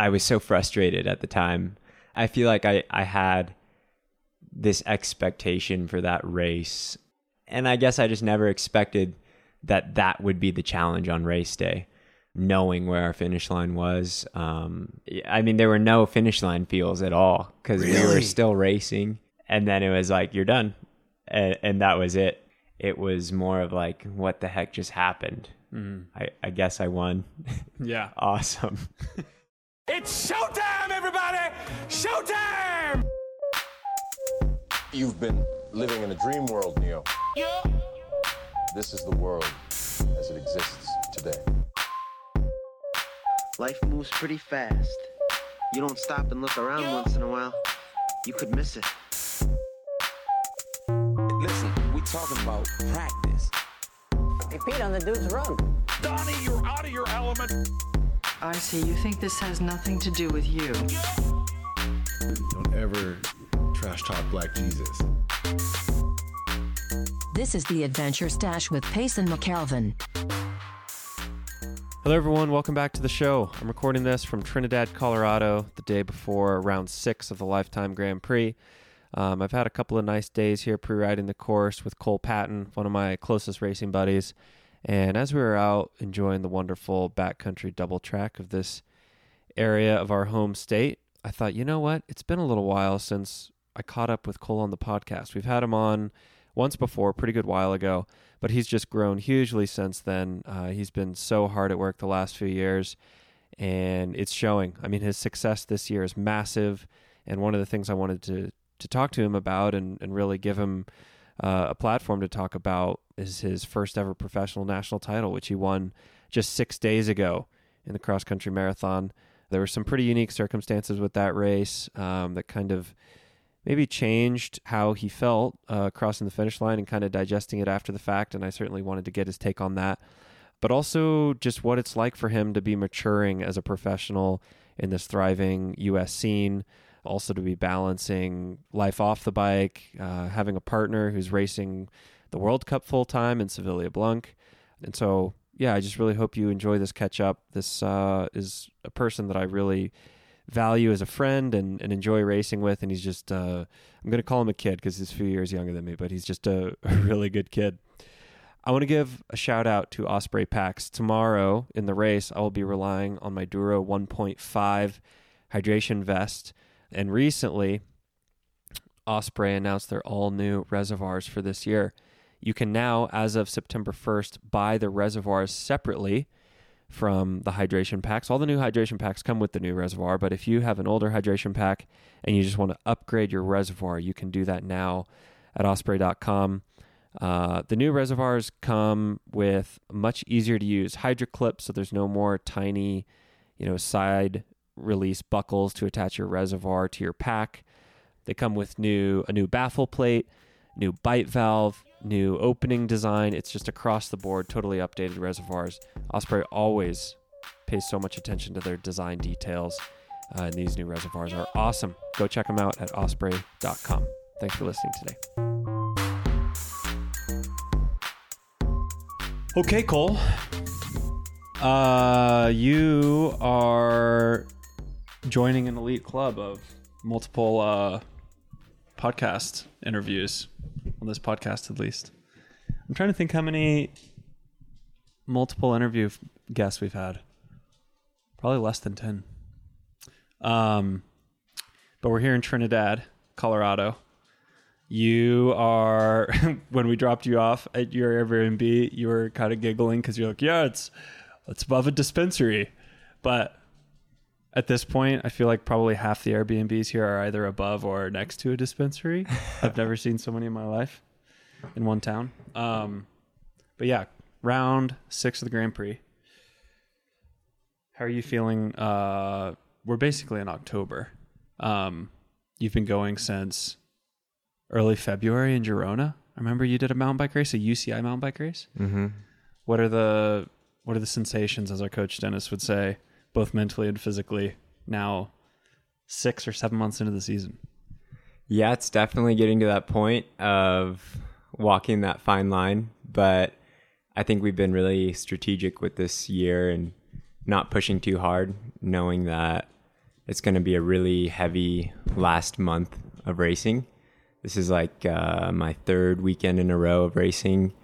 I was so frustrated at the time. I feel like I had this expectation for that race, and I guess I just never expected that would be the challenge on race day, knowing where our finish line was. I mean, there were no finish line feels at all because we were still racing, and then it was like, you're done. And that was it. It was more of like, what the heck just happened? I guess I won. Yeah. Awesome. It's showtime, everybody! Showtime! You've been living in a dream world, Neo. Yeah. This is the world as it exists today. Life moves pretty fast. You don't stop and look around once in a while, you could miss it. Listen, we talking about practice. Hey, Pete, on the dude's run. Donnie, you're out of your element. I see. You think this has nothing to do with you. Don't ever trash talk Black Jesus. This is the Adventure Stash with Payson McAlvin. Hello, everyone. Welcome back to the show. I'm recording this from Trinidad, Colorado, the day before round 6 of the Lifetime Grand Prix. I've had a couple of nice days here pre-riding the course with Cole Patton, one of my closest racing buddies. And as we were out enjoying the wonderful backcountry double track of this area of our home state, I thought, you know what? It's been a little while since I caught up with Cole on the podcast. We've had him on once before, a pretty good while ago, but he's just grown hugely since then. He's been so hard at work the last few years, and it's showing. I mean, his success this year is massive, and one of the things I wanted to talk to him about and really give him a platform to talk about is his first ever professional national title, which he won just 6 days ago in the cross-country marathon. There were some pretty unique circumstances with that race that kind of maybe changed how he felt crossing the finish line and kind of digesting it after the fact, and I certainly wanted to get his take on that. But also just what it's like for him to be maturing as a professional in this thriving U.S. scene, also to be balancing life off the bike, having a partner who's racing the World Cup full-time in Sevilla Blanc. And so, yeah, I just really hope you enjoy this catch-up. This is a person that I really value as a friend and enjoy racing with, and he's just, I'm going to call him a kid because he's a few years younger than me, but he's just a really good kid. I want to give a shout-out to Osprey Packs. Tomorrow in the race, I will be relying on my Duro 1.5 hydration vest. And recently, Osprey announced their all-new reservoirs for this year. You can now, as of September 1st, buy the reservoirs separately from the hydration packs. All the new hydration packs come with the new reservoir, but if you have an older hydration pack and you just want to upgrade your reservoir, you can do that now at Osprey.com. The new reservoirs come with much easier to use Hydro clips, so there's no more tiny, side release buckles to attach your reservoir to your pack. They come with a new baffle plate, new bite valve, new opening design. It's just across the board, totally updated reservoirs. Osprey always pays so much attention to their design details, and these new reservoirs are awesome. Go check them out at Osprey.com. Thanks for listening today. Okay, Cole. You are joining an elite club of multiple podcast interviews, on this podcast at least. I'm trying to think how many multiple interview guests we've had. Probably less than 10. But we're here in Trinidad, Colorado. You are, when we dropped you off at your Airbnb, you were kind of giggling because you're like, yeah, it's above a dispensary. But at this point, I feel like probably half the Airbnbs here are either above or next to a dispensary. I've never seen so many in my life in one town. But yeah, round 6 of the Grand Prix. How are you feeling? We're basically in October. You've been going since early February in Girona. I remember you did a mountain bike race, a UCI mountain bike race. Mm-hmm. What are the sensations, as our coach Dennis would say, both mentally and physically, now 6 or 7 months into the season? Yeah, it's definitely getting to that point of walking that fine line, but I think we've been really strategic with this year and not pushing too hard, knowing that it's going to be a really heavy last month of racing. This is like my third weekend in a row of racing.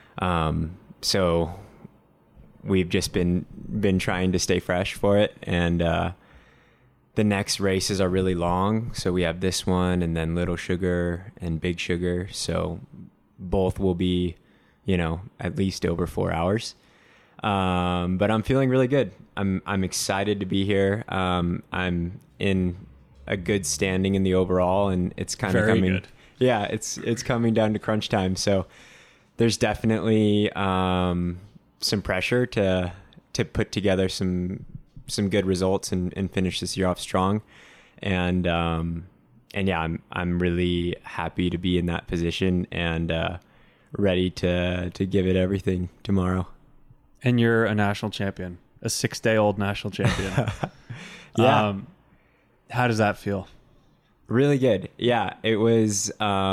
So we've just been trying to stay fresh for it. And the next races are really long. So we have this one and then Little Sugar and Big Sugar. So both will be, at least over 4 hours. But I'm feeling really good. I'm excited to be here. I'm in a good standing in the overall, and it's kind of coming. Good. Yeah, it's coming down to crunch time. So there's definitely some pressure to put together some good results and finish this year off strong. And yeah, I'm really happy to be in that position and ready to give it everything tomorrow. And you're a national champion, a 6-day-old national champion. Yeah. How does that feel? Really good. Yeah, it was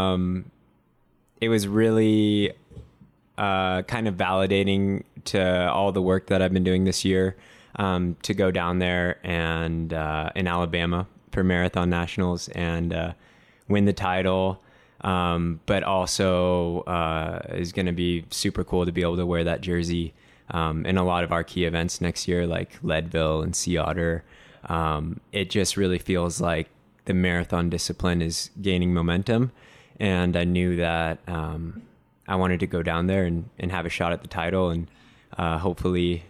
really kind of validating to all the work that I've been doing this year, to go down there and in Alabama for Marathon Nationals and win the title. But also is going to be super cool to be able to wear that jersey in a lot of our key events next year, like Leadville and Sea Otter. It just really feels like the marathon discipline is gaining momentum. And I knew that I wanted to go down there and have a shot at the title and hopefully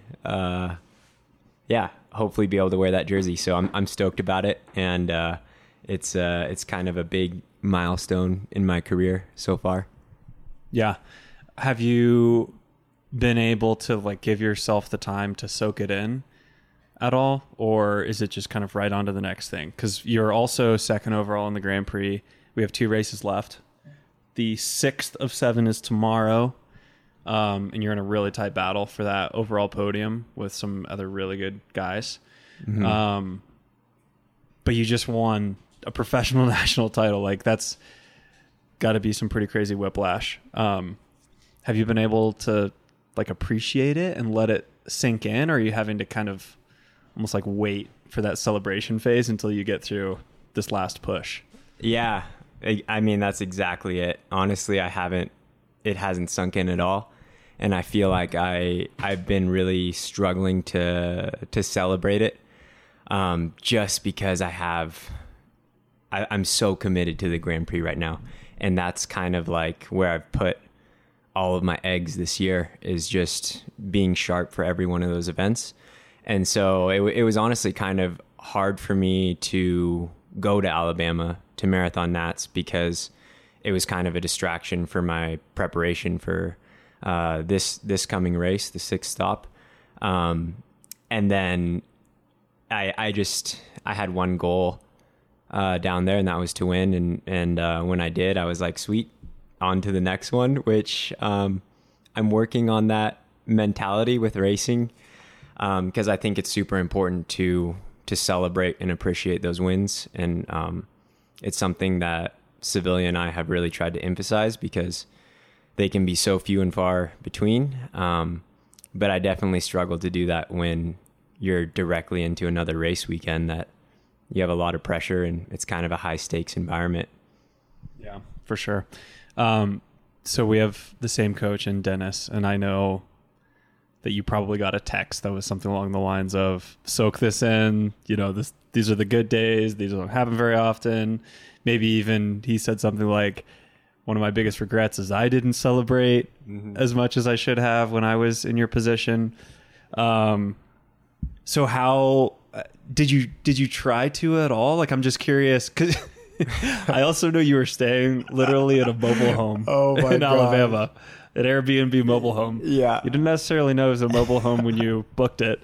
be able to wear that jersey. So I'm stoked about it. And it's kind of a big milestone in my career so far. Yeah. Have you been able to give yourself the time to soak it in at all, or is it just kind of right on to the next thing? Because you're also second overall in the Grand Prix. We have 2 races left. The 6th of 7 is tomorrow, and you're in a really tight battle for that overall podium with some other really good guys. Mm-hmm. But you just won a professional national title. That's got to be some pretty crazy whiplash. Have you been able to appreciate it and let it sink in, or are you having to kind of almost wait for that celebration phase until you get through this last push? Yeah. I mean, that's exactly it. Honestly, it hasn't sunk in at all. And I feel like I've been really struggling to celebrate it. Just because I'm so committed to the Grand Prix right now. And that's kind of where I've put all of my eggs this year, is just being sharp for every one of those events. And so it was honestly kind of hard for me to go to Alabama to Marathon Nats because it was kind of a distraction for my preparation for this coming race, the 6th stop. And then I had one goal down there, and that was to win. And when I did, I was like, sweet, on to the next one, which I'm working on that mentality with racing, because I think it's super important to celebrate and appreciate those wins. And it's something that Sevilla and I have really tried to emphasize because they can be so few and far between. But I definitely struggle to do that when you're directly into another race weekend that you have a lot of pressure and it's kind of a high stakes environment. Yeah, for sure. So we have the same coach in Dennis, and I know that you probably got a text that was something along the lines of, soak this in, these are the good days. These don't happen very often. Maybe even he said something like, one of my biggest regrets is I didn't celebrate as much as I should have when I was in your position. So how did you try to at all? I'm just curious, because I also know you were staying literally at a mobile home in Alabama, an Airbnb mobile home. Yeah. You didn't necessarily know it was a mobile home when you booked it.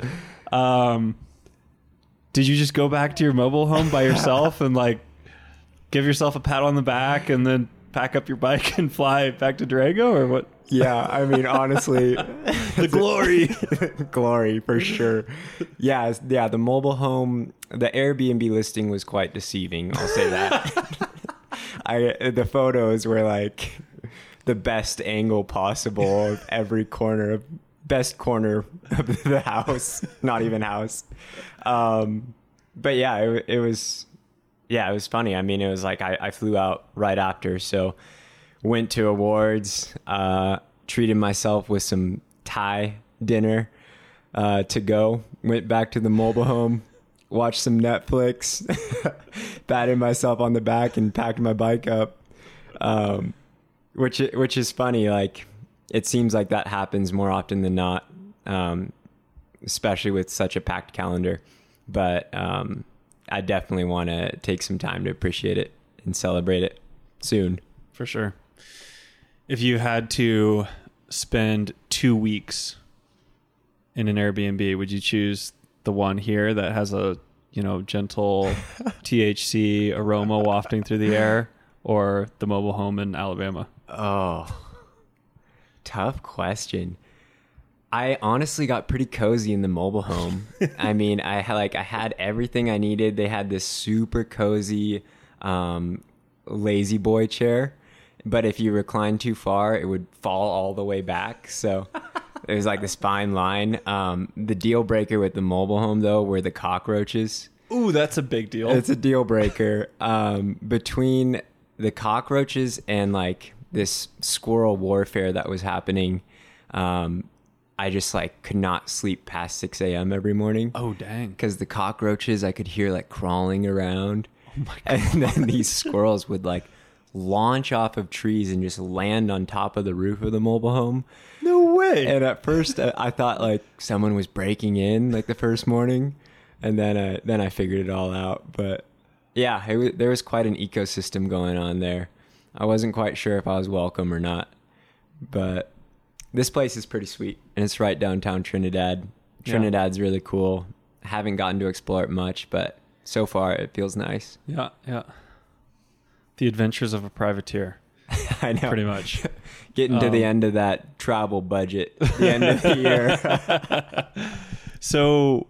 Did you just go back to your mobile home by yourself and give yourself a pat on the back and then pack up your bike and fly back to Durango, or what? Yeah, I mean, honestly, the glory for sure. Yeah, the mobile home, the Airbnb listing was quite deceiving. I'll say that. The photos were the best angle possible of every corner, best corner of the house, not even house. But yeah, it was funny. I mean, it was like I flew out right after, so went to awards, treated myself with some Thai dinner to go, went back to the mobile home, watched some Netflix, patted myself on the back and packed my bike up, which is funny. Like, it seems like that happens more often than not, especially with such a packed calendar. But I definitely want to take some time to appreciate it and celebrate it soon. For sure. If you had to spend 2 weeks in an Airbnb, would you choose the one here that has a, gentle THC aroma wafting through the air, or the mobile home in Alabama? Oh, tough question. I honestly got pretty cozy in the mobile home. I mean, I had everything I needed. They had this super cozy lazy boy chair, but if you recline too far, it would fall all the way back. So it was like this fine line. The deal breaker with the mobile home, though, were the cockroaches. Ooh, that's a big deal. It's a deal breaker. Between the cockroaches and like this squirrel warfare that was happening, I just like could not sleep past 6 a.m. every morning. Oh, dang. Because the cockroaches I could hear like crawling around. Oh my God. And then these squirrels would like launch off of trees and just land on top of the roof of the mobile home. No way. And at first I thought like someone was breaking in like the first morning. And then I figured it all out. But yeah, there was quite an ecosystem going on there. I wasn't quite sure if I was welcome or not. But this place is pretty sweet, and it's right downtown Trinidad. Trinidad's really cool. I haven't gotten to explore it much, but so far it feels nice. Yeah, yeah. The adventures of a privateer. I know. Pretty much. Getting to the end of that travel budget, the end of the year. So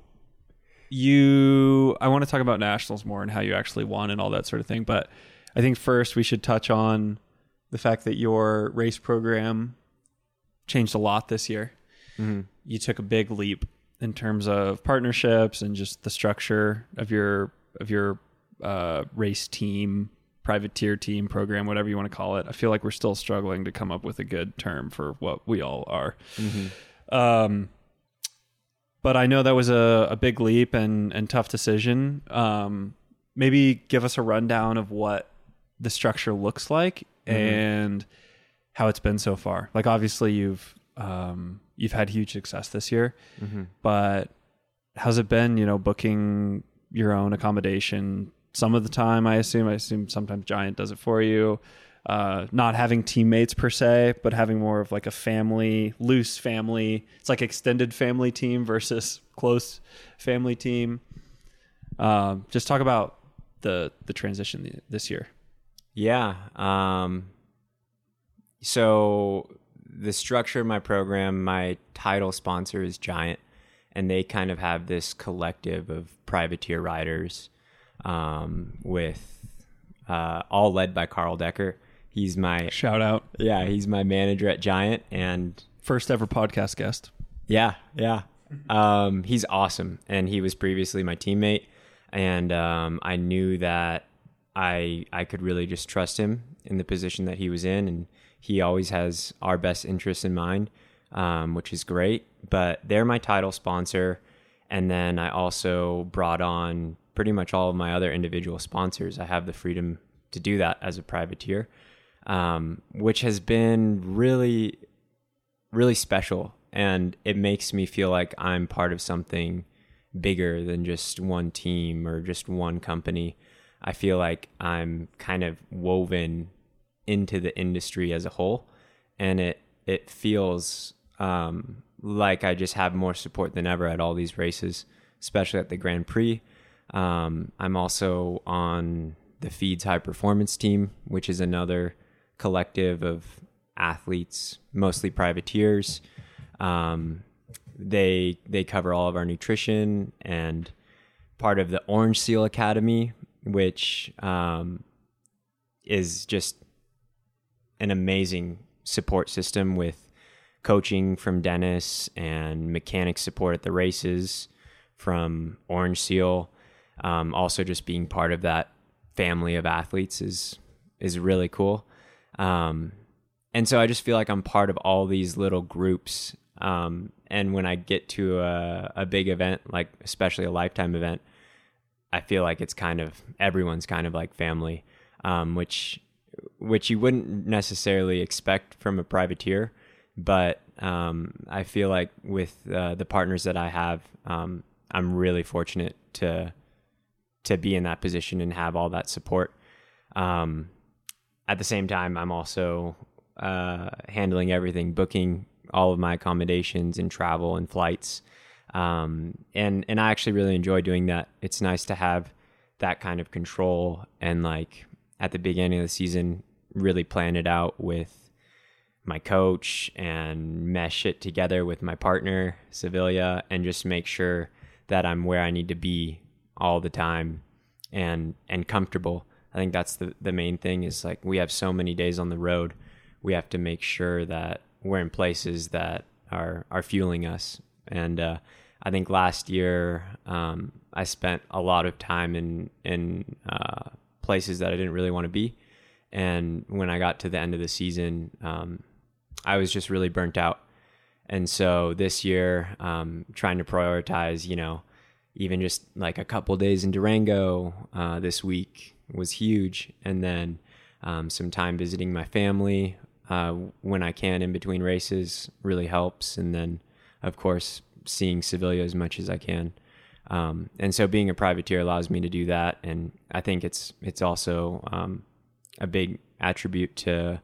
I want to talk about nationals more and how you actually won and all that sort of thing. But I think first we should touch on the fact that your race program changed a lot this year. Mm-hmm. You took a big leap in terms of partnerships and just the structure of your race team, privateer team program, whatever you want to call it. I feel like we're still struggling to come up with a good term for what we all are. Mm-hmm. But I know that was a big leap and tough decision. Maybe give us a rundown of what the structure looks like and how it's been so far. Like, obviously you've had huge success this year, but how's it been, booking your own accommodation some of the time? I assume sometimes Giant does it for you. Not having teammates per se, but having more of like a loose family. It's like extended family team versus close family team. Just talk about the transition this year. Yeah. So the structure of my program, my title sponsor is Giant, and they kind of have this collective of privateer riders, with all led by Carl Decker. He's my shout out. Yeah, he's my manager at Giant and first ever podcast guest. Yeah. He's awesome, and he was previously my teammate, and I knew that I could really just trust him in the position that he was in, and he always has our best interests in mind, which is great. But they're my title sponsor, and then I also brought on pretty much all of my other individual sponsors. I have the freedom to do that as a privateer, which has been really, really special. And it makes me feel like I'm part of something bigger than just one team or just one company. I feel like I'm kind of woven into the industry as a whole, and it feels like I just have more support than ever at all these races, especially at the Grand Prix. I'm also on the Feeds High Performance team, which is another collective of athletes, mostly privateers. They cover all of our nutrition, and part of the Orange Seal Academy, which is just an amazing support system with coaching from Dennis and mechanic support at the races from Orange Seal. Also just being part of that family of athletes is really cool. And so I just feel like I'm part of all these little groups. And when I get to a big event, like especially a Lifetime event, I feel like it's kind of, everyone's kind of like family, which you wouldn't necessarily expect from a privateer. But I feel like with the partners that I have, I'm really fortunate to be in that position and have all that support. At the same time, I'm also handling everything, booking all of my accommodations and travel and flights. And I actually really enjoy doing that. It's nice to have that kind of control and like at the beginning of the season, really plan it out with my coach and mesh it together with my partner, Sevilla, and just make sure that I'm where I need to be all the time and comfortable. I think that's the main thing is like we have so many days on the road. We have to make sure that we're in places that are fueling us. And I think last year I spent a lot of time in places that I didn't really want to be. And when I got to the end of the season, I was just really burnt out. And so this year, trying to prioritize, even just like a couple days in Durango this week was huge. And then some time visiting my family when I can in between races really helps. And then, of course, seeing Sevilla as much as I can. And so being a privateer allows me to do that. And I think it's also a big attribute to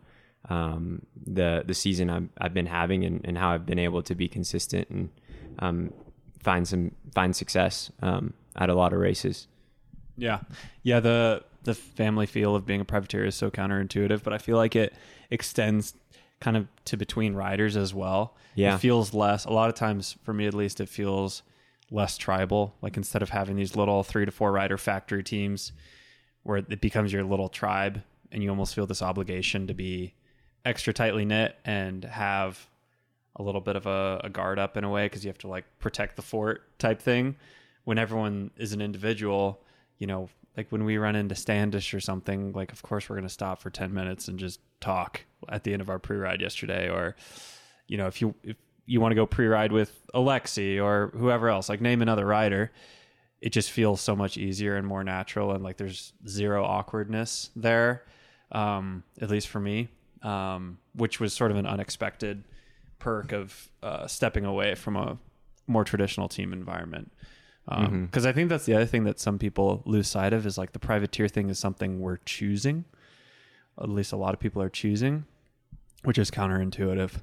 the season I've been having and how I've been able to be consistent and find success at a lot of races. Yeah. The family feel of being a privateer is so counterintuitive, but I feel like it extends kind of to between riders as well. Yeah. It feels less, a lot of times for me at least, it feels less tribal. Like instead of having these little 3 to 4 rider factory teams where it becomes your little tribe and you almost feel this obligation to be extra tightly knit and have a little bit of a guard up in a way because you have to like protect the fort type thing. When everyone is an individual, like when we run into Standish or something, like of course we're going to stop for 10 minutes and just talk at the end of our pre-ride yesterday. Or, if you want to go pre-ride with Alexi or whoever else, like name another rider, it just feels so much easier and more natural. And like there's zero awkwardness there, at least for me, which was sort of an unexpected perk of stepping away from a more traditional team environment. Because I think that's the other thing that some people lose sight of is like the privateer thing is something we're choosing. At least a lot of people are choosing, which is counterintuitive.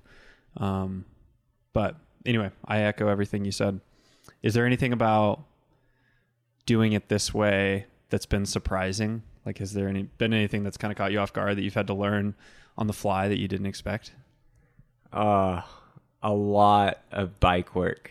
But anyway, I echo everything you said. Is there anything about doing it this way that's been surprising? Like, has there been anything that's kind of caught you off guard that you've had to learn on the fly that you didn't expect? A lot of bike work.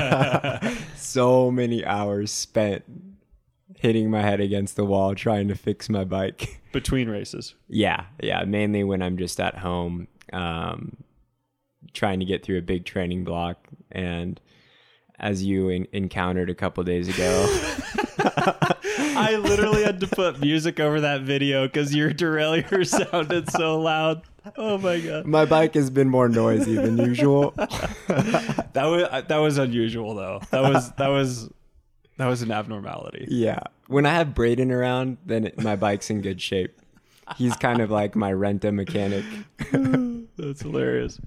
So many hours spent hitting my head against the wall trying to fix my bike. Between races? Yeah. Mainly when I'm just at home, trying to get through a big training block. And as you encountered a couple days ago... I literally had to put music over that video because your derailleur sounded so loud. Oh my god! My bike has been more noisy than usual. That was unusual though. That was an abnormality. Yeah. When I have Braden around, then my bike's in good shape. He's kind of like my rent-a mechanic. That's hilarious.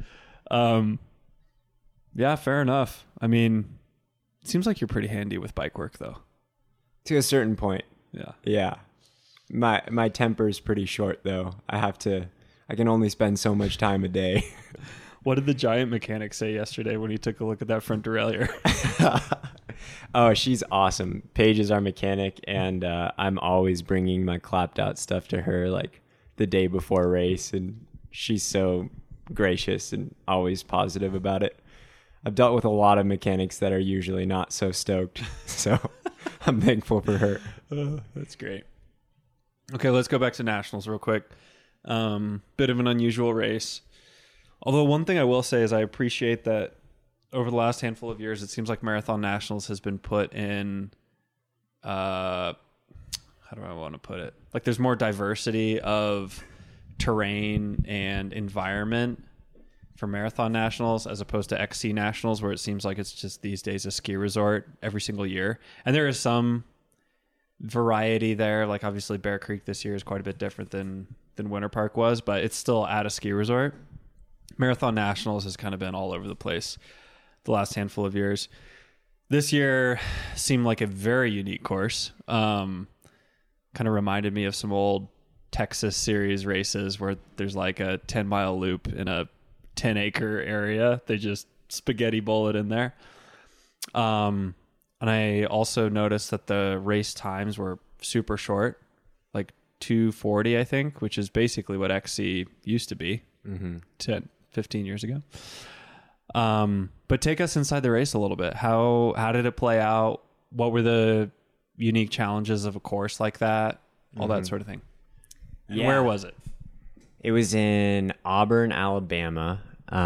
Yeah, fair enough. I mean, it seems like you're pretty handy with bike work though. To a certain point. Yeah. My temper's pretty short though. I can only spend so much time a day. What did the giant mechanic say yesterday when he took a look at that front derailleur? Oh, she's awesome. Paige is our mechanic, and I'm always bringing my clapped out stuff to her like the day before race, and she's so gracious and always positive about it. I've dealt with a lot of mechanics that are usually not so stoked, so I'm thankful for her. That's great. Okay, let's go back to nationals real quick. Bit of an unusual race. Although one thing I will say is I appreciate that over the last handful of years, it seems like Marathon Nationals has been put in how do I want to put it? Like there's more diversity of terrain and environment for Marathon Nationals as opposed to XC Nationals, where it seems like it's just these days a ski resort every single year. And there is some variety there. Like obviously Bear Creek this year is quite a bit different than Winter Park was, but it's still at a ski resort. Marathon Nationals has kind of been all over the place the last handful of years. This year seemed like a very unique course. Kind of reminded me of some old Texas series races where there's like a 10-mile loop in a 10-acre area. They just spaghetti bowl it in there. And I also noticed that the race times were super short, like 2:40, I think, which is basically what XC used to be 10, 15 years ago. But take us inside the race a little bit. How did it play out? What were the unique challenges of a course like that? All that sort of thing. And where was it? It was in Auburn, Alabama.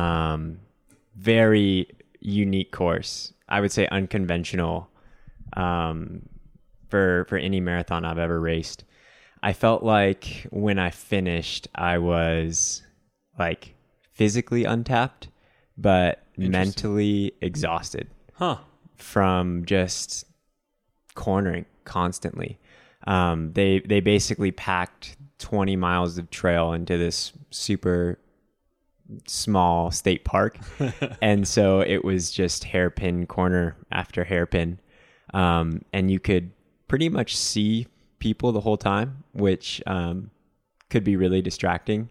Very unique course. I would say unconventional for any marathon I've ever raced. I felt like when I finished, I was like physically untapped, but mentally exhausted from just cornering constantly. They basically packed 20 miles of trail into this super small state park. And so it was just hairpin corner after hairpin. And you could pretty much see people the whole time, which could be really distracting.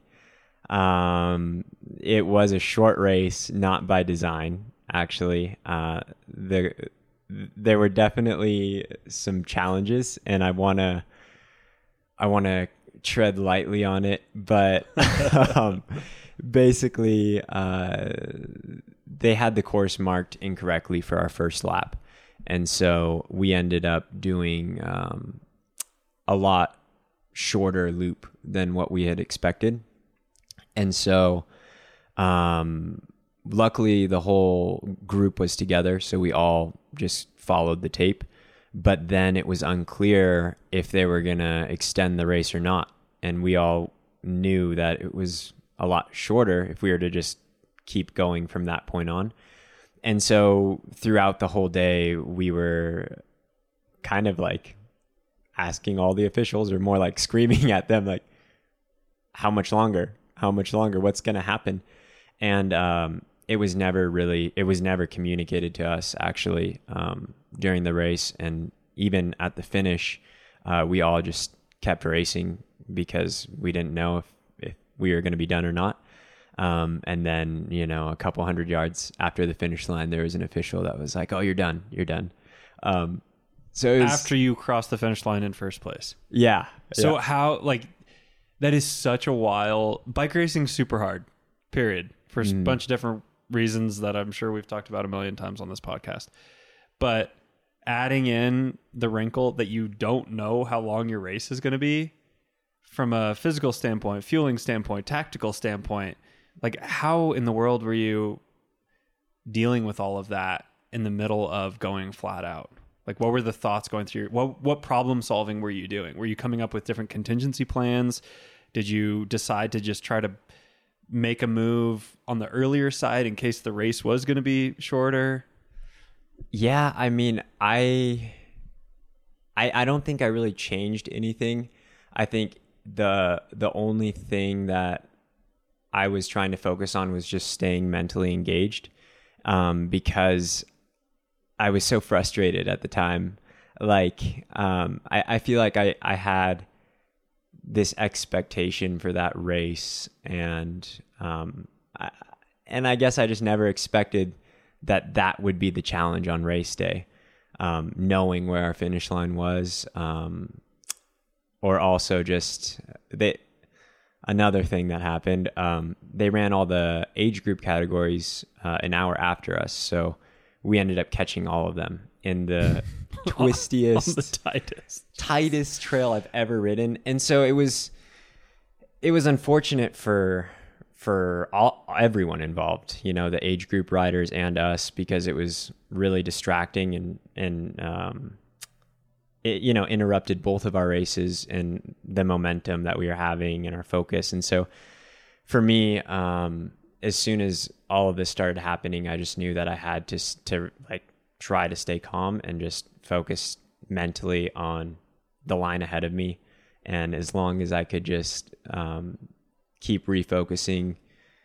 It was a short race, not by design, actually. There were definitely some challenges, and I want to tread lightly on it, but basically they had the course marked incorrectly for our first lap, and so we ended up doing a lot shorter loop than what we had expected. And so luckily the whole group was together, so we all just followed the tape. But then it was unclear if they were going to extend the race or not. And we all knew that it was a lot shorter if we were to just keep going from that point on. And so throughout the whole day, we were kind of like asking all the officials, or more like screaming at them, like, how much longer? How much longer? What's going to happen? And it was never communicated to us, actually, during the race. And even at the finish, we all just kept racing because we didn't know if we were going to be done or not. And then, a couple 100 yards after the finish line, there was an official that was like, "Oh, you're done. You're done." So it was, after you crossed the finish line in first place. Yeah. So how, that is such a wild... Bike racing super hard, period, for a bunch of different reasons that I'm sure we've talked about a million times on this podcast. But adding in the wrinkle that you don't know how long your race is going to be from a physical standpoint, fueling standpoint, tactical standpoint, how in the world were you dealing with all of that in the middle of going flat out? What were the thoughts going through? What problem solving were you doing? Were you coming up with different contingency plans? Did you decide to just try to make a move on the earlier side in case the race was going to be shorter? Yeah, I mean, I don't think I really changed anything. I think the only thing that I was trying to focus on was just staying mentally engaged, because I was so frustrated at the time. I feel like I had this expectation for that race, and I guess I just never expected that would be the challenge on race day, knowing where our finish line was, or also just another thing that happened. They ran all the age group categories an hour after us, so we ended up catching all of them in the twistiest, the tightest trail I've ever ridden. And so it was unfortunate for everyone involved, the age group riders and us, because it was really distracting and it, you know, interrupted both of our races and the momentum that we were having and our focus. And so for me, as soon as all of this started happening, I just knew that I had to like try to stay calm and just focus mentally on the line ahead of me. And as long as I could just keep refocusing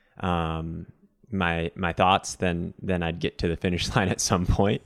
my thoughts, then I'd get to the finish line at some point.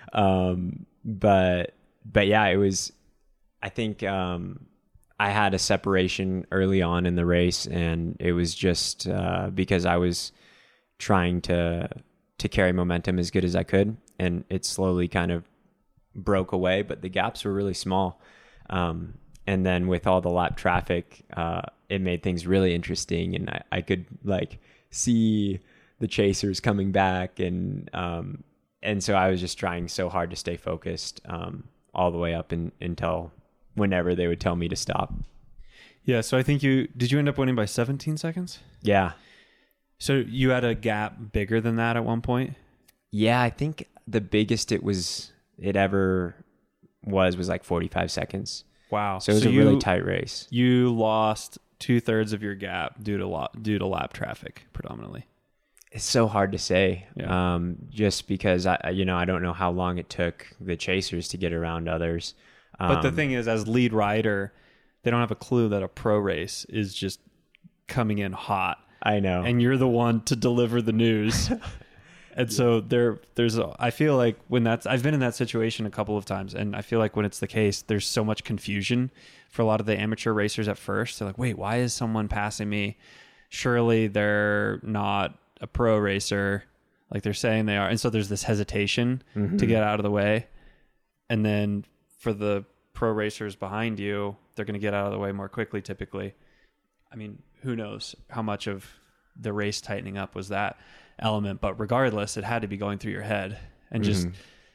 But yeah, it was, I think I had a separation early on in the race, and it was just because I was trying to carry momentum as good as I could, and it slowly kind of broke away, but the gaps were really small. And then with all the lap traffic, it made things really interesting, and I could like see the chasers coming back, and so I was just trying so hard to stay focused all the way up until whenever they would tell me to stop. Yeah, so I think did you end up winning by 17 seconds? Yeah. So you had a gap bigger than that at one point? Yeah, I think the biggest it ever was like 45 seconds. Wow. So it was a really tight race. You lost 2/3 of your gap due to lap traffic predominantly. It's so hard to say, Yeah. Just because I don't know how long it took the chasers to get around others. But the thing is, as lead rider, they don't have a clue that a pro race is just coming in hot. I know. And you're the one to deliver the news. And so I feel like I've been in that situation a couple of times, and I feel like when it's the case, there's so much confusion for a lot of the amateur racers at first. They're like, wait, why is someone passing me? Surely they're not a pro racer like they're saying they are. And so there's this hesitation to get out of the way. And then for the pro racers behind you, they're going to get out of the way more quickly typically. I mean, who knows how much of the race tightening up was that element, but regardless, it had to be going through your head. And just,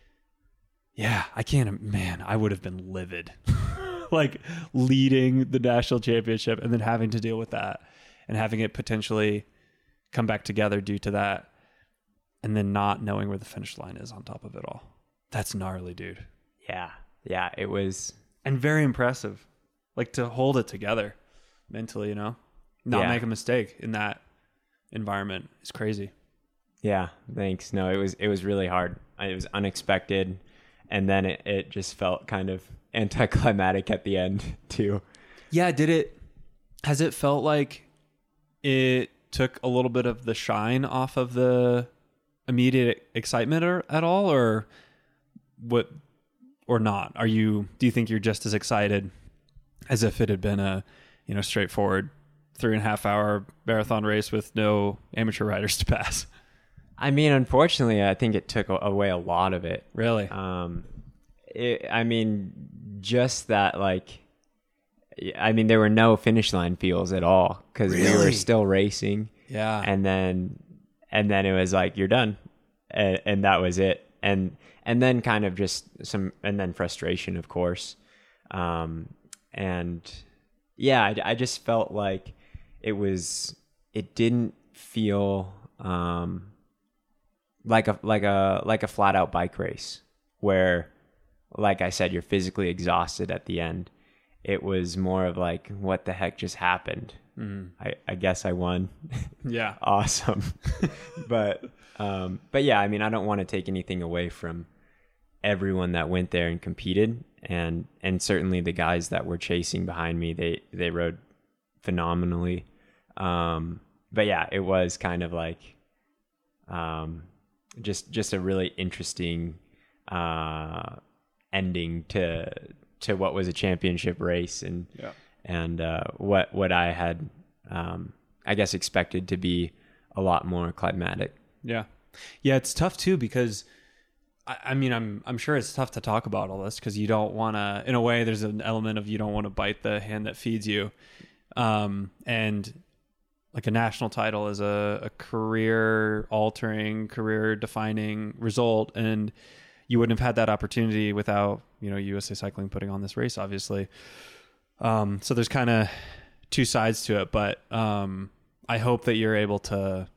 yeah, I would have been livid. Like leading the national championship and then having to deal with that and having it potentially come back together due to that, and then not knowing where the finish line is on top of it all. That's gnarly, dude. Yeah, it was. And very impressive. Like to hold it together mentally, not make a mistake in that environment is crazy. Yeah, thanks. No, it was really hard. It was unexpected, and then it just felt kind of anticlimactic at the end too. Yeah, has it felt like it took a little bit of the shine off of the immediate excitement at all, or what, or not? Do you think you're just as excited as if it had been a, straightforward 3.5 hour marathon race with no amateur riders to pass? I mean, unfortunately, I think it took away a lot of it. Really? Just that, there were no finish line feels at all because we were still racing. Yeah. And then it was like, you're done. And that was it. And then kind of just and then frustration, of course. And yeah, I just felt like it didn't feel, like a flat out bike race where, like I said, you're physically exhausted at the end. It was more of like, what the heck just happened? I guess I won. Yeah. Awesome. But yeah, I mean, I don't want to take anything away from everyone that went there and competed, and certainly the guys that were chasing behind me, they rode phenomenally. But yeah, it was kind of like, just a really interesting, ending to what was a championship race, and what I had, I guess, expected to be a lot more climatic. Yeah. It's tough too, because I'm sure it's tough to talk about all this because you don't want to, in a way, there's an element of you don't want to bite the hand that feeds you. And like a national title is a career-altering, career-defining result, and you wouldn't have had that opportunity without, USA Cycling putting on this race, obviously. So there's kind of two sides to it, but I hope that you're able to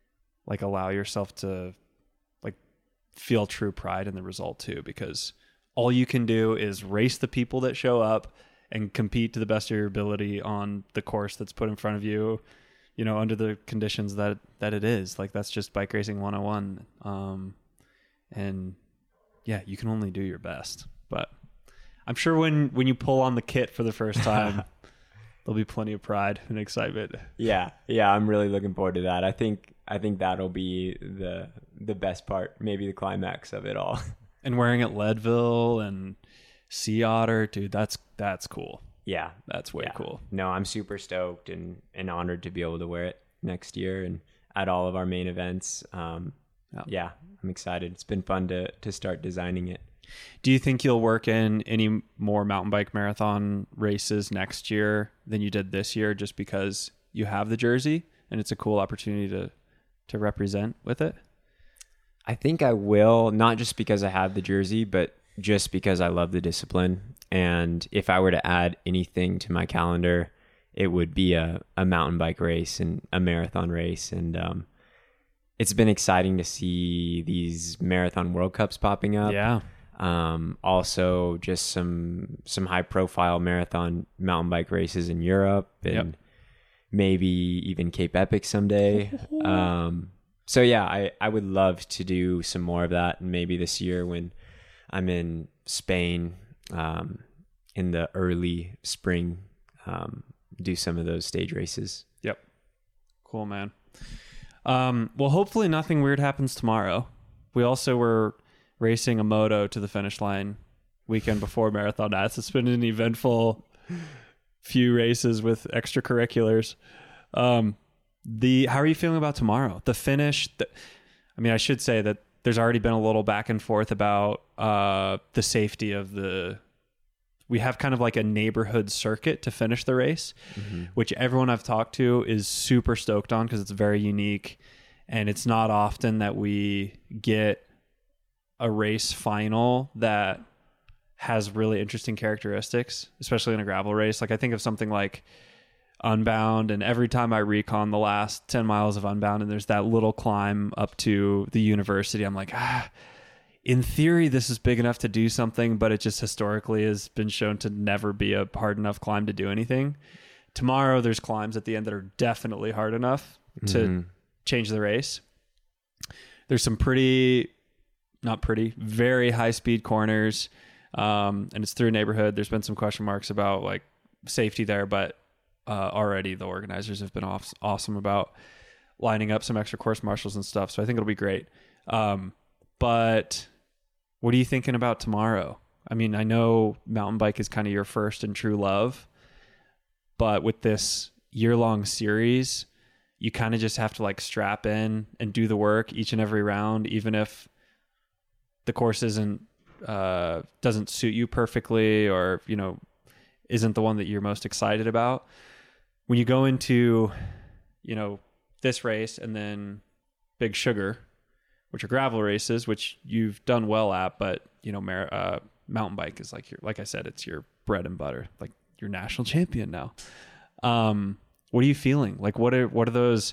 allow yourself to feel true pride in the result too, because all you can do is race the people that show up and compete to the best of your ability on the course that's put in front of you, under the conditions that it is. Like, that's just bike racing 101. And yeah, you can only do your best. But I'm sure when you pull on the kit for the first time, there'll be plenty of pride and excitement. Yeah, I'm really looking forward to that. I think that'll be the best part, maybe the climax of it all. And wearing at Leadville and Sea Otter, dude, that's cool. Yeah, that's way cool. No, I'm super stoked and honored to be able to wear it next year and at all of our main events. Yeah, I'm excited. It's been fun to start designing it. Do you think you'll work in any more mountain bike marathon races next year than you did this year, just because you have the jersey and it's a cool opportunity to represent with it? I think I will, not just because I have the jersey, but just because I love the discipline. And if I were to add anything to my calendar, it would be a mountain bike race and a marathon race. And it's been exciting to see these marathon World Cups popping up. Yeah. Also just some high profile marathon mountain bike races in Europe and maybe even Cape Epic someday. So yeah, I would love to do some more of that. And maybe this year when I'm in Spain, in the early spring, do some of those stage races. Yep. Cool, man. Well, hopefully nothing weird happens tomorrow. We also were racing a moto to the finish line weekend before Marathon Nats. It's been an eventful few races with extracurriculars. How are you feeling about tomorrow? The finish? I should say that there's already been a little back and forth about the safety of we have kind of like a neighborhood circuit to finish the race, which everyone I've talked to is super stoked on because it's very unique. And it's not often that we get a race final that has really interesting characteristics, especially in a gravel race. Like, I think of something like Unbound, and every time I recon the last 10 miles of Unbound and there's that little climb up to the university, I'm like, in theory, this is big enough to do something, but it just historically has been shown to never be a hard enough climb to do anything. Tomorrow, there's climbs at the end that are definitely hard enough to change the race. There's some very high speed corners. And it's through a neighborhood. There's been some question marks about like safety there, but already the organizers have been awesome about lining up some extra course marshals and stuff. So I think it'll be great. But what are you thinking about tomorrow? I mean, I know mountain bike is kind of your first and true love, but with this year-long series, you kind of just have to like strap in and do the work each and every round, even if the course doesn't suit you perfectly, or, isn't the one that you're most excited about. When you go into, this race and then Big Sugar, which are gravel races, which you've done well at, but mountain bike is like I said, it's your bread and butter, like you're national champion now. What are you feeling? Like, what are those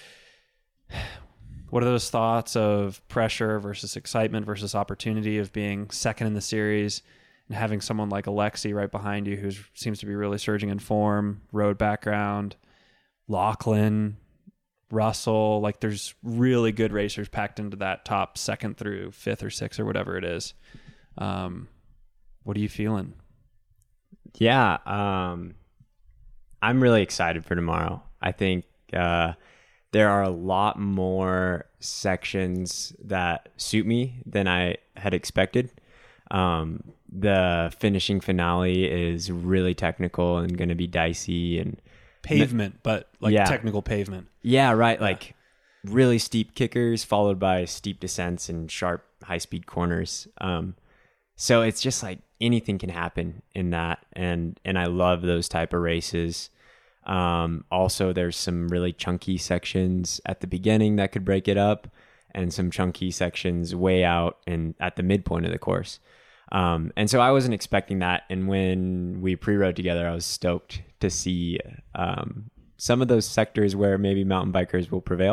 thoughts of pressure versus excitement versus opportunity of being second in the series and having someone like Alexi right behind you who seems to be really surging in form, road background, Lachlan, Russell, like there's really good racers packed into that top second through fifth or sixth or whatever it is. What are you feeling? Yeah. I'm really excited for tomorrow. I think, there are a lot more sections that suit me than I had expected. The finishing finale is really technical and going to be dicey and pavement, but like technical pavement. Yeah, right. Yeah. Like really steep kickers followed by steep descents and sharp high speed corners. So it's just like anything can happen in that. And I love those type of races. Also there's some really chunky sections at the beginning that could break it up, and some chunky sections way out and at the midpoint of the course. And so I wasn't expecting that. And when we pre-rode together, I was stoked to see, some of those sectors where maybe mountain bikers will prevail.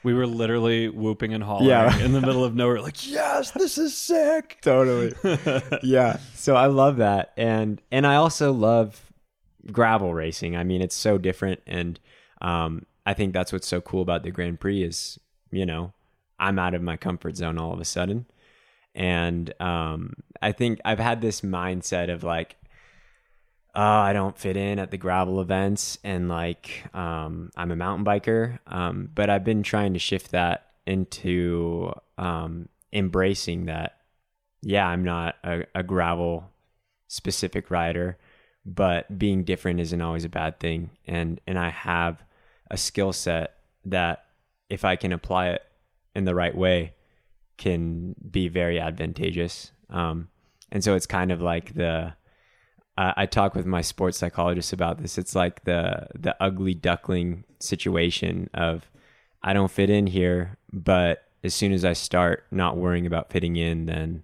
We were literally whooping and hollering in the middle of nowhere, like, yes, this is sick. Totally. Yeah. So I love that. And I also love gravel racing. I mean, it's so different. And I think that's what's so cool about the Grand Prix is, you know, I'm out of my comfort zone all of a sudden. And I think I've had this mindset of like, I don't fit in at the gravel events, and like I'm a mountain biker. But I've been trying to shift that into embracing that, yeah, I'm not a gravel specific rider, but being different isn't always a bad thing. And I have a skill set that if I can apply it in the right way can be very advantageous. And so it's kind of like I talk with my sports psychologist about this. It's like the ugly duckling situation of I don't fit in here, but as soon as I start not worrying about fitting in, then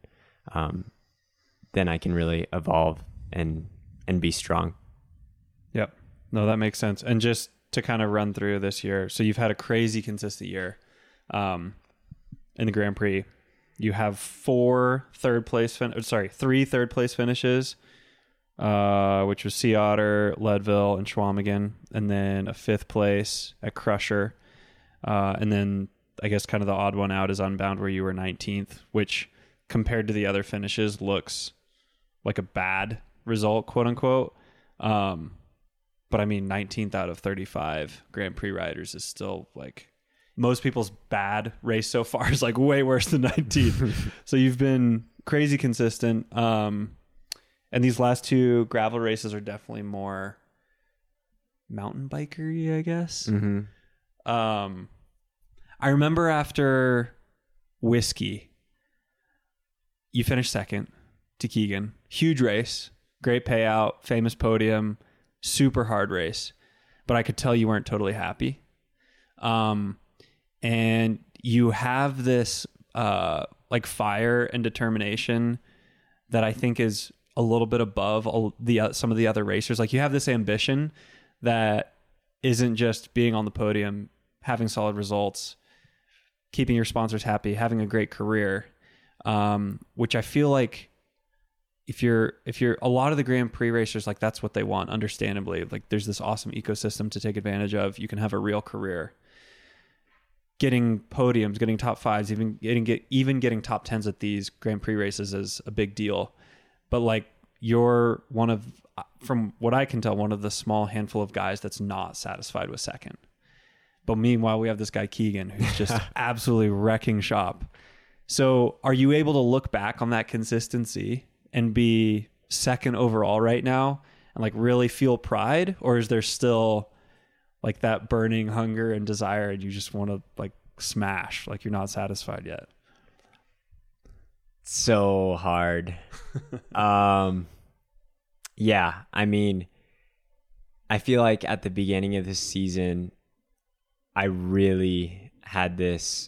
I can really evolve and be strong. Yep. No, that makes sense. And just to kind of run through this year, so you've had a crazy consistent year in the Grand Prix. You have 3 third place finishes. Which was Sea Otter, Leadville, and Schwamigan, and then a 5th place at Crusher. And then I guess kind of the odd one out is Unbound, where you were 19th, which compared to the other finishes looks like a bad result, quote unquote. But I mean, 19th out of 35 Grand Prix riders is still like most people's bad race so far is like way worse than 19th. So you've been crazy consistent. And these last 2 gravel races are definitely more mountain bikery, I guess. Mm-hmm. I remember after Whiskey, you finished 2nd to Keegan. Huge race, great payout, famous podium, super hard race. But I could tell you weren't totally happy. And you have this like fire and determination that I think is a little bit above some of the other racers. Like you have this ambition that isn't just being on the podium, having solid results, keeping your sponsors happy, having a great career, which I feel like if you're a lot of the Grand Prix racers, like that's what they want, understandably. Like there's this awesome ecosystem to take advantage of. You can have a real career. Getting podiums, getting top 5s, even getting top 10s at these Grand Prix races is a big deal. But like you're one of, from what I can tell, one of the small handful of guys that's not satisfied with 2nd. But meanwhile, we have this guy Keegan who's just absolutely wrecking shop. So are you able to look back on that consistency and be 2nd overall right now and like really feel pride? Or is there still like that burning hunger and desire and you just want to like smash, like you're not satisfied yet? So hard. Yeah, I mean, I feel like at the beginning of this season, I really had this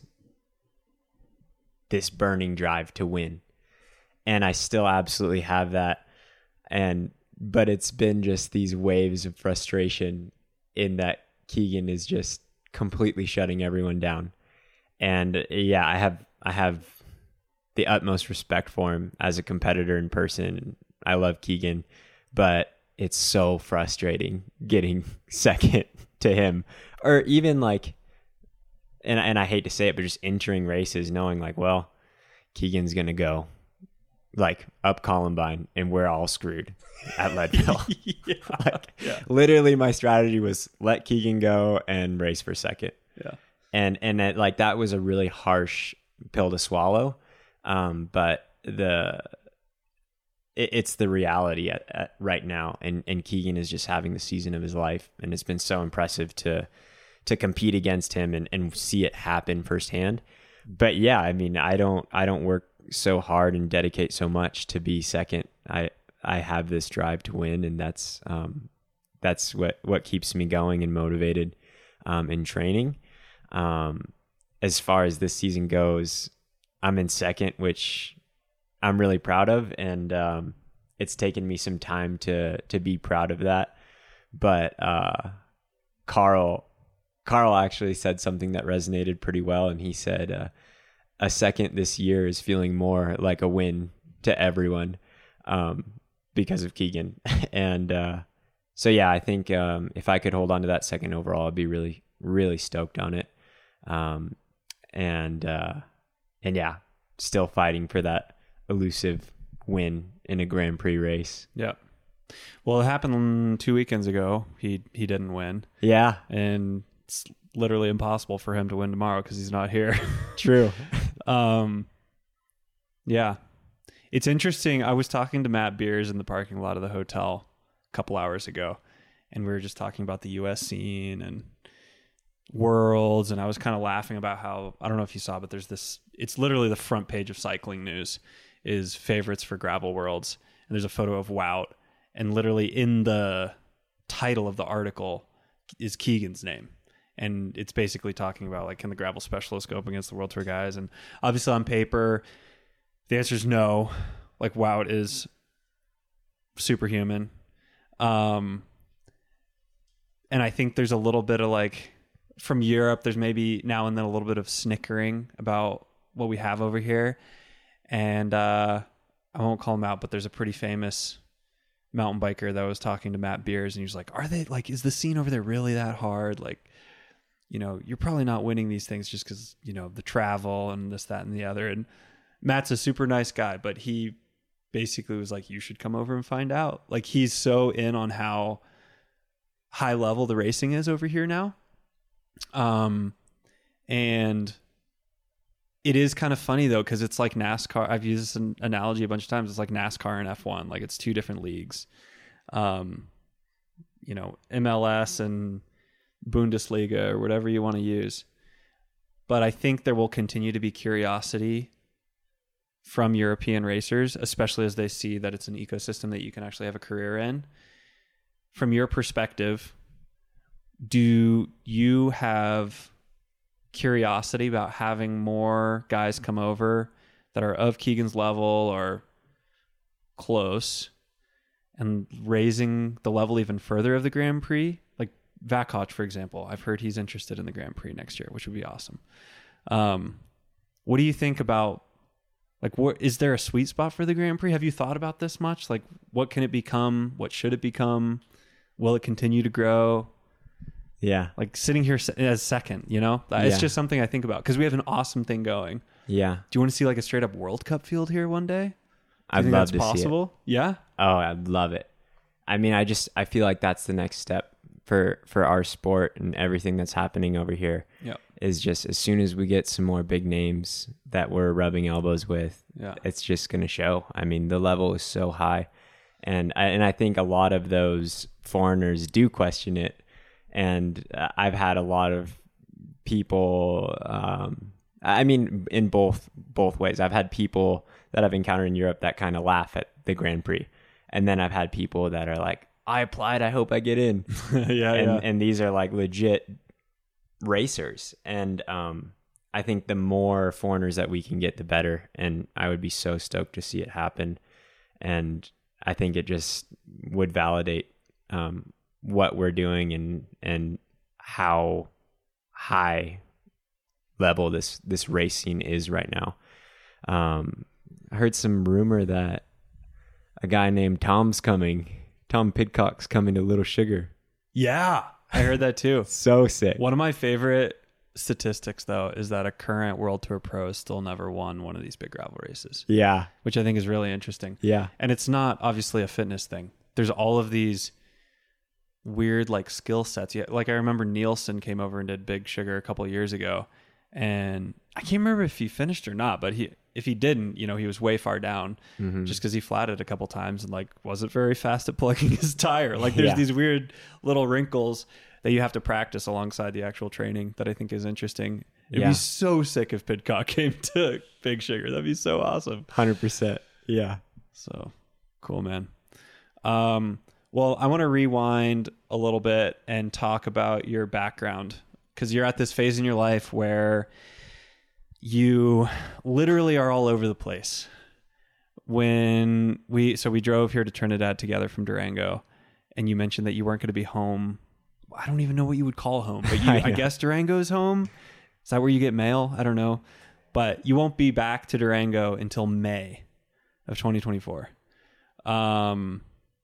burning drive to win. And I still absolutely have that. But it's been just these waves of frustration in that Keegan is just completely shutting everyone down. And yeah, I have the utmost respect for him as a competitor in person. I love Keegan, but it's so frustrating getting 2nd to him, or even like, and I hate to say it, but just entering races knowing like, well, Keegan's going to go like up Columbine and we're all screwed at Leadville. Literally my strategy was let Keegan go and race for 2nd. Yeah. And that was a really harsh pill to swallow. But it's the reality at right now. And Keegan is just having the season of his life. And it's been so impressive to compete against him and see it happen firsthand. But yeah, I mean, I don't work so hard and dedicate so much to be 2nd. I have this drive to win, and that's what keeps me going and motivated in training. As far as this season goes, I'm in 2nd, which I'm really proud of, and it's taken me some time to be proud of that. But Carl Carl actually said something that resonated pretty well, and he said a second this year is feeling more like a win to everyone because of Keegan. And so yeah, I think if I could hold on to that second overall, I'd be really, really stoked on it. And yeah, still fighting for that elusive win in a Grand Prix race. Yeah. Well, it happened 2 weekends ago. He didn't win. Yeah. And it's literally impossible for him to win tomorrow because he's not here. True. Yeah. It's interesting. I was talking to Matt Beers in the parking lot of the hotel a couple hours ago, and we were just talking about the US scene and Worlds, and I was kind of laughing about how, I don't know if you saw, but there's this, it's literally the front page of Cycling News is favorites for Gravel Worlds, and there's a photo of Wout, and literally in the title of the article is Keegan's name. And it's basically talking about, like, can the gravel specialist go up against the World Tour guys? And obviously on paper, the answer is no. Like, Wout is superhuman. And I think there's a little bit of, like, from Europe, there's maybe now and then a little bit of snickering about what we have over here. And I won't call him out, but there's a pretty famous mountain biker that was talking to Matt Beers, and he was like, are they, like, is the scene over there really that hard? Like, you know, you're probably not winning these things just because, you know, the travel and this, that, and the other. And Matt's a super nice guy, but he basically was like, you should come over and find out. Like, he's so in on how high level the racing is over here now. And it is kind of funny though, because it's like NASCAR. I've used this analogy a bunch of times. It's like NASCAR and F1. Like, it's two different leagues. You know, MLS and Bundesliga or whatever you want to use. But I think there will continue to be curiosity from European racers, especially as they see that it's an ecosystem that you can actually have a career in. From your perspective, do you have curiosity about having more guys come over that are of Keegan's level or close and raising the level even further of the Grand Prix? Like Vakoch, for example, I've heard he's interested in the Grand Prix next year, which would be awesome. What do you think about, like, what is there a sweet spot for the Grand Prix? Have you thought about this much? Like, what can it become? What should it become? Will it continue to grow? Yeah. Like, sitting here as second, you know, it's just something I think about because we have an awesome thing going. Yeah. Do you want to see like a straight up World Cup field here one day? I'd love to possible? See it. Yeah. Oh, I'd love it. I mean, I feel like that's the next step for our sport and everything that's happening over here. Yeah. Is just as soon as we get some more big names that we're rubbing elbows with, it's just going to show. I mean, the level is so high. And I think a lot of those foreigners do question it. And I've had a lot of people, I mean, in both ways. I've had people that I've encountered in Europe that kind of laugh at the Grand Prix. And then I've had people that are like, I applied, I hope I get in. And these are like legit racers. And I think the more foreigners that we can get, the better. And I would be so stoked to see it happen. And I think it just would validate what we're doing and how high level this racing is right now. I heard some rumor that a guy named Tom Pidcock's coming to Little Sugar. Yeah, I heard that too. So sick. One of my favorite statistics, though, is that a current World Tour pro still never won one of these big gravel races. Yeah. Which I think is really interesting. Yeah. And it's not obviously a fitness thing. There's all of these weird like skill sets. Yeah, like I remember Nielsen came over and did Big Sugar a couple of years ago, and I can't remember if he finished or not, but if he didn't, you know, he was way far down just because he flatted a couple times and like wasn't very fast at plugging his tire. Like there's these weird little wrinkles that you have to practice alongside the actual training that I think is interesting. It'd be so sick if Pidcock came to Big Sugar. That'd be so awesome. 100%. Yeah. So cool, man. Well, I want to rewind a little bit and talk about your background, because you're at this phase in your life where you literally are all over the place. When we drove here to Trinidad together from Durango, and you mentioned that you weren't going to be home I don't even know what you would call home, but I guess Durango's home. Is that where you get mail? I don't know. But you won't be back to Durango until May of 2024. I'd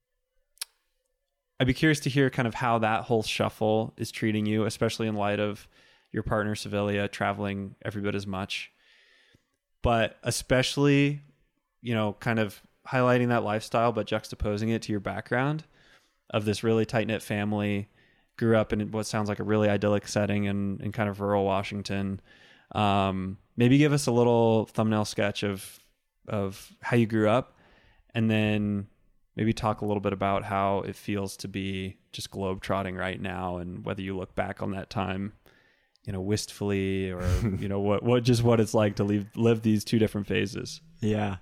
be curious to hear kind of how that whole shuffle is treating you, especially in light of your partner, Sevilla, traveling every bit as much. But especially, you know, kind of highlighting that lifestyle, but juxtaposing it to your background of this really tight-knit family, grew up in what sounds like a really idyllic setting in kind of rural Washington. Maybe give us a little thumbnail sketch of how you grew up, and then maybe talk a little bit about how it feels to be just globetrotting right now, and whether you look back on that time, you know, wistfully, or you know what it's like to live these two different phases. Yeah.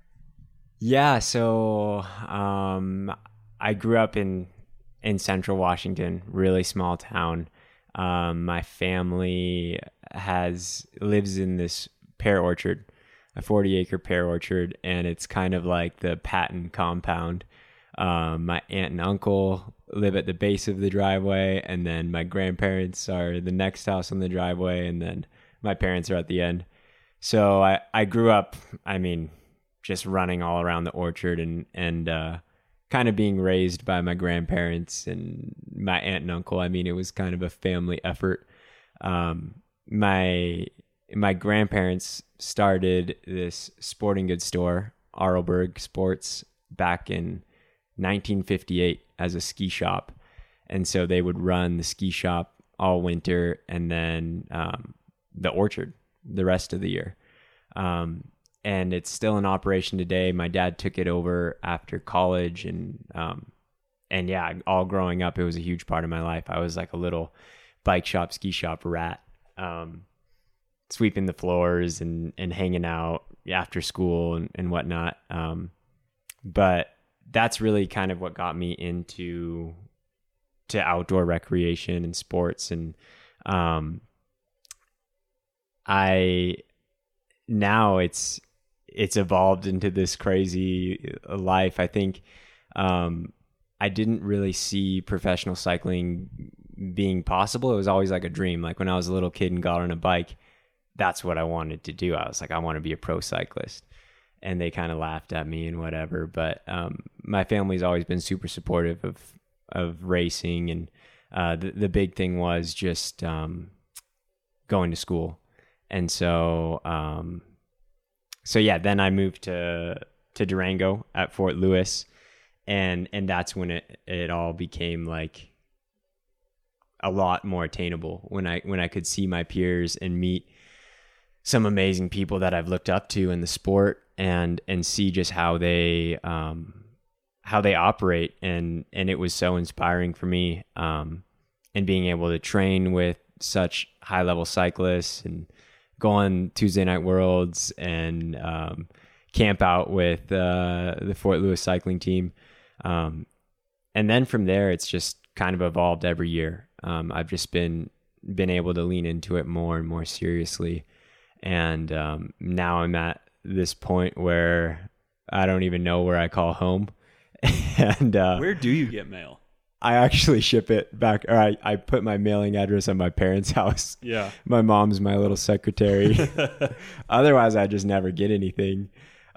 So I grew up in Central Washington, really small town. My family lives in this pear orchard, a 40-acre pear orchard, and it's kind of like the Patton compound. My aunt and uncle live at the base of the driveway, and then my grandparents are the next house on the driveway, and then my parents are at the end. So I grew up, I mean, just running all around the orchard and kind of being raised by my grandparents and my aunt and uncle. I mean, it was kind of a family effort. My grandparents started this sporting goods store, Arlberg Sports, back in 1958 as a ski shop. And so they would run the ski shop all winter, and then the orchard the rest of the year. And it's still in operation today. My dad took it over after college, and yeah, all growing up, it was a huge part of my life. I was like a little bike shop, ski shop rat, sweeping the floors and hanging out after school and whatnot. But that's really kind of what got me into outdoor recreation and sports. And now it's evolved into this crazy life. I think I didn't really see professional cycling being possible. It was always like a dream. Like when I was a little kid and got on a bike, that's what I wanted to do. I was like, I want to be a pro cyclist. And they kind of laughed at me and whatever. But my family's always been super supportive of racing. And the big thing was just going to school. And so yeah, then I moved to Durango at Fort Lewis, and that's when it all became like a lot more attainable, when I could see my peers and meet some amazing people that I've looked up to in the sport, and see just how they operate, and it was so inspiring for me, and being able to train with such high level cyclists and go on Tuesday Night Worlds and camp out with the Fort Lewis cycling team. And then from there, it's just kind of evolved every year. I've just been able to lean into it more and more seriously. And now I'm at this point where I don't even know where I call home. And where do you get mail? I actually ship it back, or I put my mailing address on my parents' house. Yeah. My mom's my little secretary. Otherwise, I just never get anything.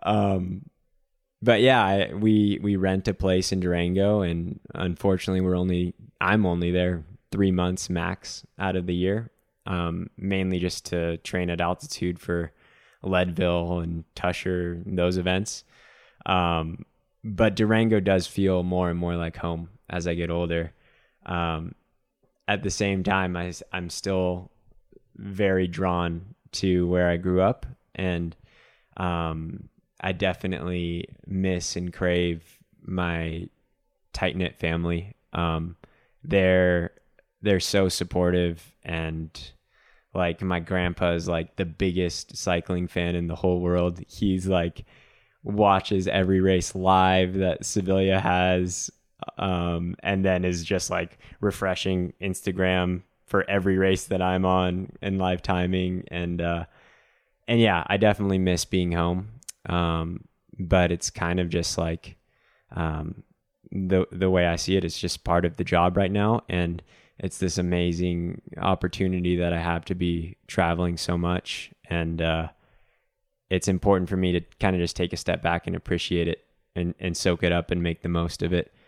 But yeah, we rent a place in Durango, and unfortunately, I'm only there 3 months max out of the year, mainly just to train at altitude for Leadville and Tusher, and those events. But Durango does feel more and more like home as I get older. At the same time, I'm still very drawn to where I grew up, and I definitely miss and crave my tight-knit family. They're so supportive, and like my grandpa is like the biggest cycling fan in the whole world. He's like watches every race live that Sevilla has, and then is just like refreshing Instagram for every race that I'm on and live timing. And yeah, I definitely miss being home. But it's kind of just like, the way I see it, it's just part of the job right now. And it's this amazing opportunity that I have to be traveling so much. And it's important for me to kind of just take a step back and appreciate it and soak it up and make the most of it.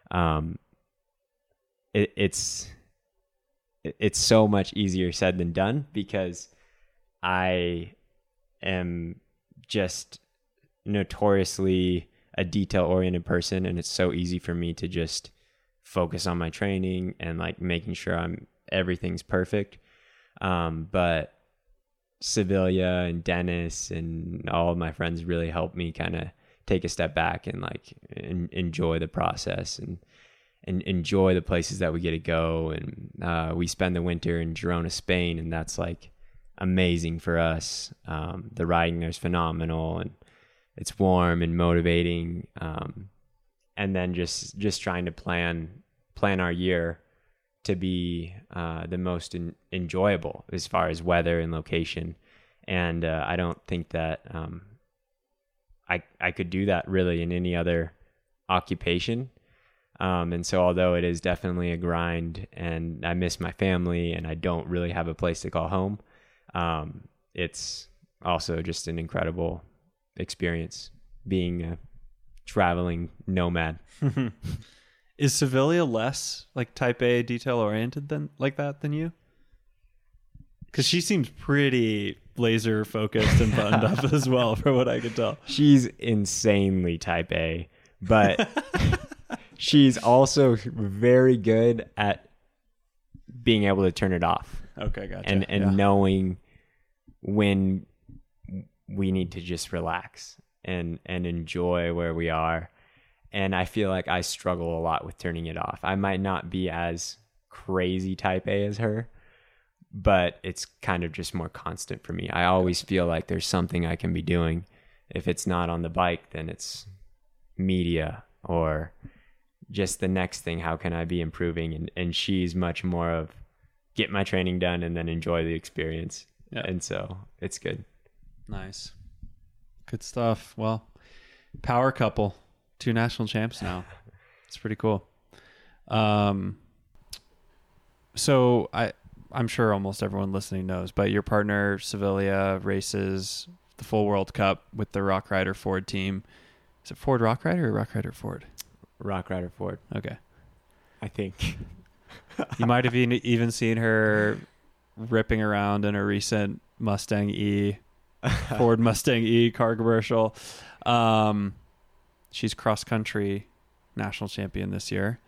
It's so much easier said than done, because I am just notoriously a detail-oriented person, and it's so easy for me to just focus on my training and like making sure everything's perfect. But Sevilla and Dennis and all of my friends really helped me kind of take a step back and like enjoy the process and enjoy the places that we get to go. And we spend the winter in Girona, Spain, and that's like amazing for us. The riding there's phenomenal, and it's warm and motivating. And then just trying to plan our year to be the most enjoyable as far as weather and location. And I don't think that I could do that really in any other occupation. And so although it is definitely a grind and I miss my family and I don't really have a place to call home, it's also just an incredible experience being a traveling nomad. Is Sevilla less like type A detail oriented than you? Because she seems pretty laser focused and buttoned up as well, from what I could tell. She's insanely type A, but she's also very good at being able to turn it off. Okay, gotcha. And knowing when we need to just relax and enjoy where we are. And I feel like I struggle a lot with turning it off. I might not be as crazy type A as her, but it's kind of just more constant for me. I always feel like there's something I can be doing. If it's not on the bike, then it's media or just the next thing. How can I be improving? And she's much more of get my training done and then enjoy the experience. Yeah. And so it's good. Nice. Good stuff. Well, power couple, 2 national champs now. It's pretty cool. So I'm sure almost everyone listening knows, but your partner Sevilla races the full World Cup with the Rock Rider Ford team. Is it Ford Rock Rider or Rock Rider Ford? Rock Rider Ford. Okay. I think. You might have even seen her ripping around in a recent Mustang E, Ford Mustang E car commercial. She's cross country national champion this year.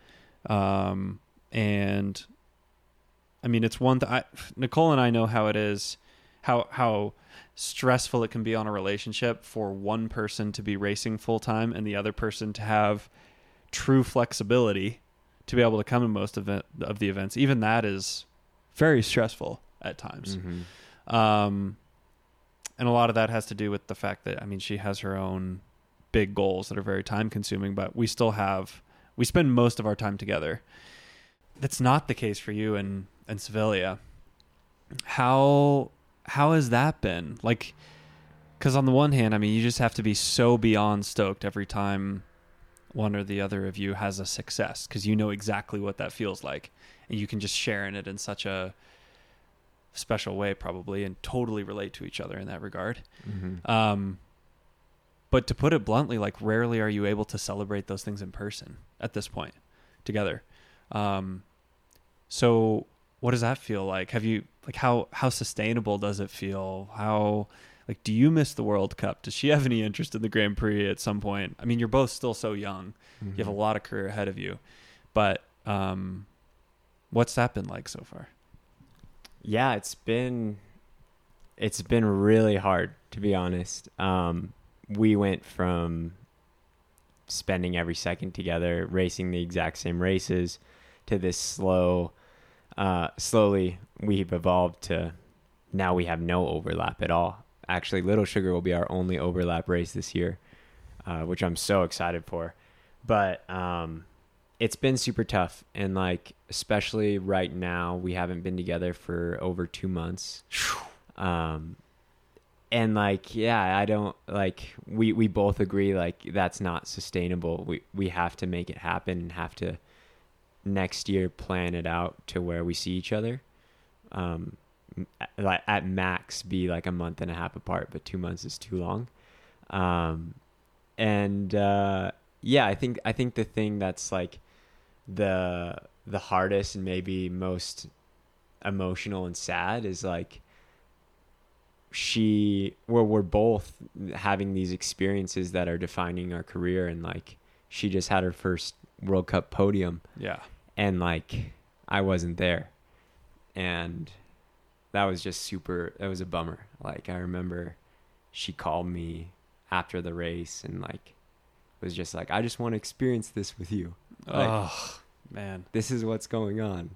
And I mean, it's one that Nicole and I know how it is, how stressful it can be on a relationship for one person to be racing full time and the other person to have true flexibility to be able to come in most of the events. Even that is very stressful at times. Mm-hmm. And a lot of that has to do with the fact that, I mean, she has her own big goals that are very time consuming, but we spend most of our time together. That's not the case for you and Sevilla. How has that been? Like, because on the one hand, I mean, you just have to be so beyond stoked every time one or the other of you has a success, because you know exactly what that feels like, and you can just share in it in such a special way probably and totally relate to each other in that regard. Mm-hmm. But to put it bluntly, like, rarely are you able to celebrate those things in person at this point together. So what does that feel like? Have you, like, how sustainable does it feel? How, like, do you miss the World Cup? Does she have any interest in the Grand Prix at some point? I mean, you're both still so young. Mm-hmm. You have a lot of career ahead of you, but what's that been like so far? Yeah, it's been really hard, to be honest. We went from spending every second together, racing the exact same races, to this slowly we've evolved to now we have no overlap at all. Actually, Little Sugar will be our only overlap race this year, which I'm so excited for. But it's been super tough. And, like, especially right now, we haven't been together for over 2 months. And, like, yeah, I don't, like, we both agree, like, that's not sustainable. We have to make it happen and have to next year plan it out to where we see each other. Like at max be like a month and a half apart, but 2 months is too long. Yeah, I think the thing that's like the hardest and maybe most emotional and sad is like we're both having these experiences that are defining our career, and like she just had her first World Cup podium. Yeah. And like I wasn't there. And that was a bummer. Like I remember she called me after the race and like was just like, I just want to experience this with you. Like, oh man, this is what's going on.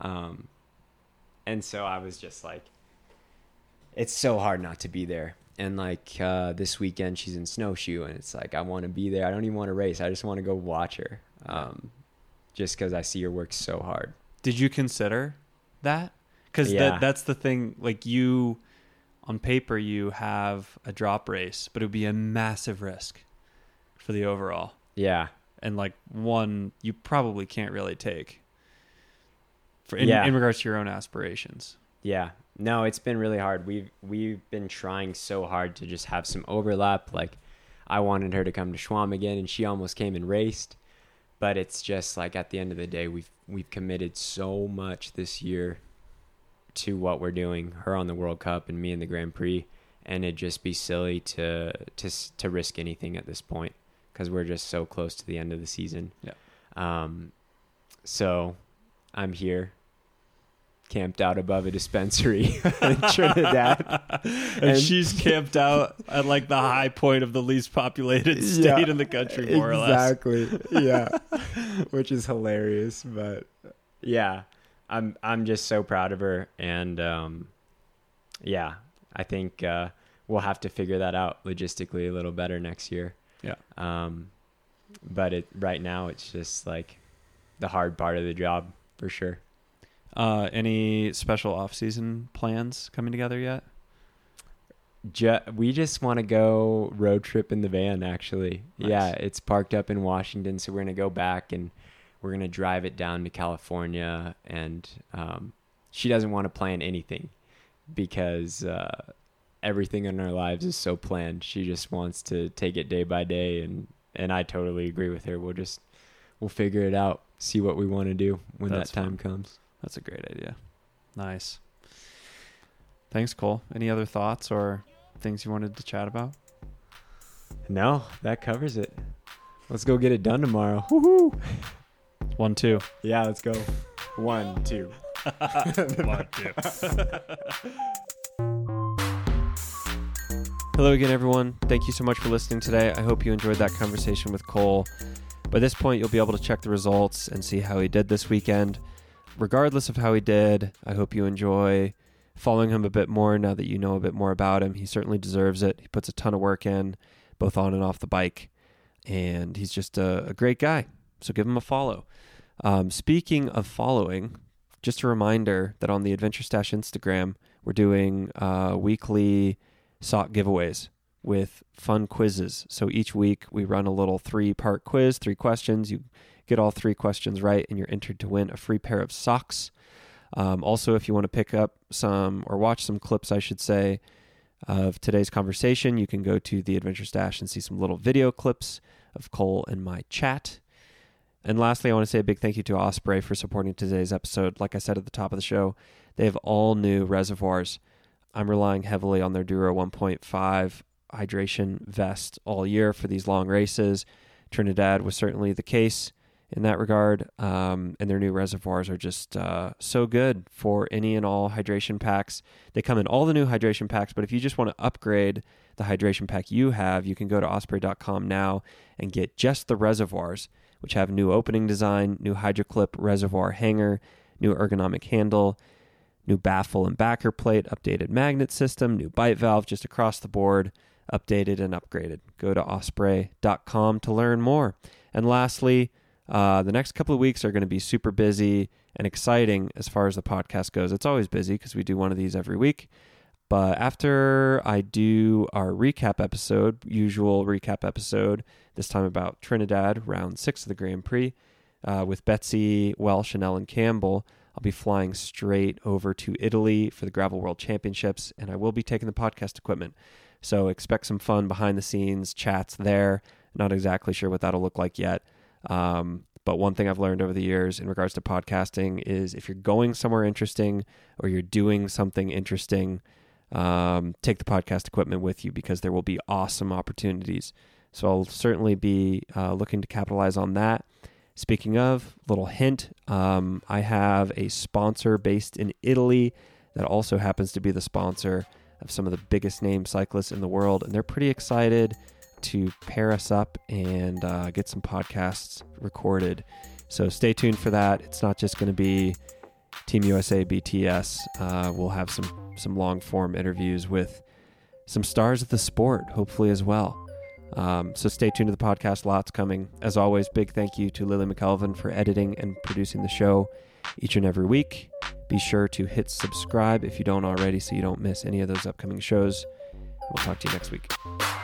And so I was just like, it's so hard not to be there. And like this weekend she's in snowshoe and it's like, I want to be there. I don't even want to race. I just want to go watch her. Just because I see her work so hard. Did you consider that? Because that's the thing. Like you, on paper, you have a drop race, but it would be a massive risk for the overall. Yeah. And like one you probably can't really take in regards to your own aspirations. Yeah. No, it's been really hard. We've been trying so hard to just have some overlap. Like I wanted her to come to Schwam again and she almost came and raced. But it's just like at the end of the day, we've committed so much this year to what we're doing, her on the World Cup and me in the Grand Prix, and it'd just be silly to risk anything at this point because we're just so close to the end of the season. Yeah. So I'm here, camped out above a dispensary in Trinidad, and she's camped out at like the high point of the least populated state in the country, more or less. Exactly. Yeah. Which is hilarious, but yeah. I'm just so proud of her, and yeah, I think we'll have to figure that out logistically a little better next year. Yeah. But right now it's just like the hard part of the job for sure. Any special off-season plans coming together yet? We just want to go road trip in the van, actually. Nice. Yeah, it's parked up in Washington, so we're going to go back and we're going to drive it down to California. And she doesn't want to plan anything because everything in our lives is so planned. She just wants to take it day by day, and I totally agree with her. We'll figure it out, see what we want to do when that time comes. That's a great idea. Nice. Thanks, Cole. Any other thoughts or things you wanted to chat about? No, that covers it. Let's go get it done tomorrow. Woohoo! 1, 2. Yeah, let's go. 1, 2. 1, 2. Hello again, everyone. Thank you so much for listening today. I hope you enjoyed that conversation with Cole. By this point, you'll be able to check the results and see how he did this weekend. Regardless of how he did, I hope you enjoy following him a bit more now that you know a bit more about him. He certainly deserves it. He puts a ton of work in, both on and off the bike, and he's just a great guy. So give him a follow. Speaking of following, just a reminder that on the Adventure Stash Instagram, we're doing weekly sock giveaways with fun quizzes. So each week we run a little 3-part quiz, 3 questions. You get all 3 questions right and you're entered to win a free pair of socks. Also, if you want to pick up some or watch some clips, I should say, of today's conversation, you can go to the Adventure Stash and see some little video clips of Cole and my chat. And lastly, I want to say a big thank you to Osprey for supporting today's episode. Like I said at the top of the show, they have all new reservoirs. I'm relying heavily on their Dura 1.5 hydration vest all year for these long races. Trinidad was certainly the case in that regard, and their new reservoirs are just so good for any and all hydration packs. They come in all the new hydration packs, but if you just want to upgrade the hydration pack you have, you can go to osprey.com now and get just the reservoirs, which have new opening design, new HydroClip reservoir hanger, new ergonomic handle, new baffle and backer plate, updated magnet system, new bite valve, just across the board, updated and upgraded. Go to osprey.com to learn more. And lastly, the next couple of weeks are going to be super busy and exciting as far as the podcast goes. It's always busy because we do one of these every week. But after I do our recap episode, usual recap episode, this time about Trinidad, round 6 of the Grand Prix, with Betsy Welsh and Ellen Campbell. I'll be flying straight over to Italy for the Gravel World Championships, and I will be taking the podcast equipment. So expect some fun behind-the-scenes chats there. Not exactly sure what that'll look like yet. But one thing I've learned over the years in regards to podcasting is if you're going somewhere interesting or you're doing something interesting, take the podcast equipment with you because there will be awesome opportunities. So I'll certainly be looking to capitalize on that. Speaking of, little hint, I have a sponsor based in Italy that also happens to be the sponsor of some of the biggest name cyclists in the world, and they're pretty excited to pair us up and get some podcasts recorded. So stay tuned for that. It's not just going to be Team USA BTS. We'll have some long form interviews with some stars of the sport, hopefully as well. So stay tuned to the podcast. Lots coming. As always, big thank you to Lily McKelvin for editing and producing the show each and every week. Be sure to hit subscribe if you don't already so you don't miss any of those upcoming shows. We'll talk to you next week.